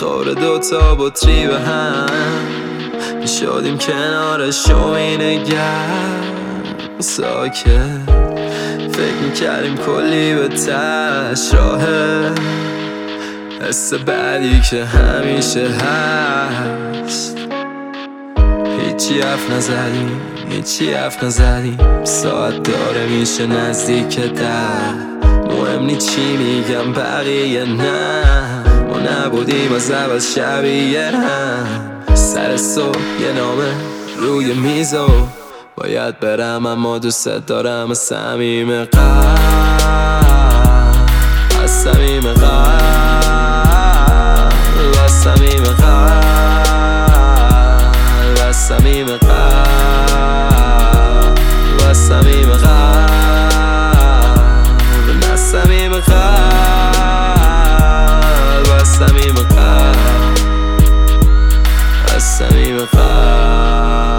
میخوره دوتا بطری به هم، میشدیم کنارش و مینگرم ساکت، فکر میکردیم کلی به تش راهه، حس بعدی که همیشه هست. هیچی حرف نزدیم ساعت داره میشه نزدیک 10، مهم نی چی میگم بقیه نه، ما نبودیم از اول شبیه هم. سر صبح یه نامه روی میزو باید برم اما دوست دارم از صمیم قلب، از صمیم قلب، از صمیم قلب، از صمیم قلب، از صمیم قلب، از صمیم قلب، از صمیم قلب، از صمیم قلب.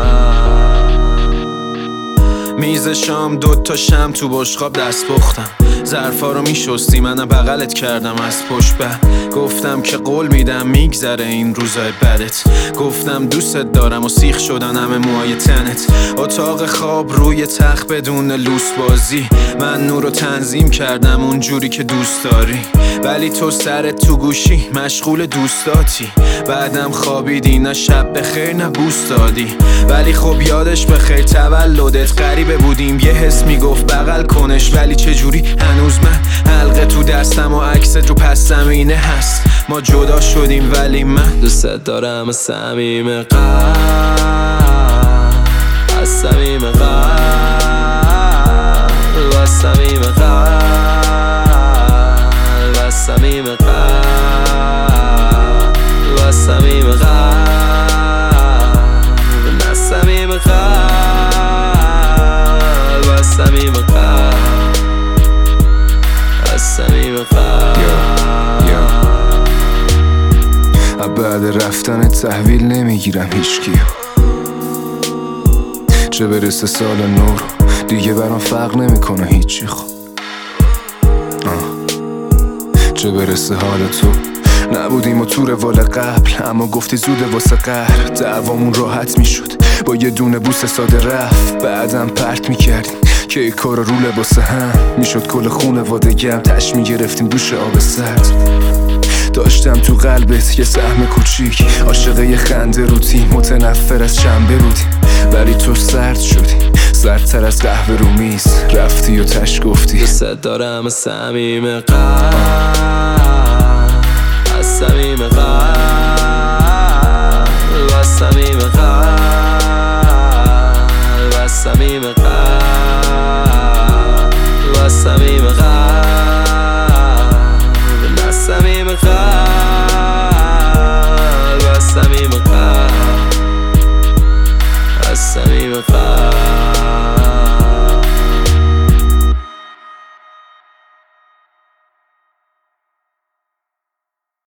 میز شام 2 شم تو بشقاب دست پختم، ظرفا رو میشستی منم بغلت کردم از پشت به، گفتم که قول میدم میگذره این روزای بدت، گفتم دوستت دارم و سیخ شدن همه موهای تنت. اتاق خواب روی تخت بدون لوس بازی، من نور رو تنظیم کردم اونجوری که دوست داری، ولی تو سرت تو گوشی مشغول دوستاتی، بعدم خوابیدی نه شب بخیر نه بوس دادی، ولی خب یادش بخیر تولدت غریبه بودیم، یه حس میگفت بغل کنش ولی چجوری هنوز من حلقه تو دستم و عکست رو پس زمینه هست، ما جدا شدیم ولی من دوست دارم از صمیم قلب، از صمیم قلب، از صمیم قلب، از صمیم قلب، از صمیم قلب، از صمیم قلب، از صمیم قلب، از صمیم قلب. بعد رفتن تحویل نمیگیرم هیچکیو، چه برسه سال نور دیگه برام فرق نمیکنه هیچی. خب چه برسه حال تو، نبودیم و تو روال قبل اما گفتی زوده واسه قهر، دعوامون راحت میشد با یه دونه بوسه ساده رفت، بعدم پرت میکردیم که ای کار رو لباسه هم میشد کل خونواده گم تش میگرفتیم دوش آب سرد، داشتم تو قلبت یه سهم کوچیک، عاشق یه خنده روتی متنفر از شنبه بودی، ولی تو سرد شدی سردتر از قهوه رو میز، رفتی و تش گفتی دوست دارم از صمیم قلب، از صمیم قلب، از صمیم قلب، از صمیم قلب، از صمیم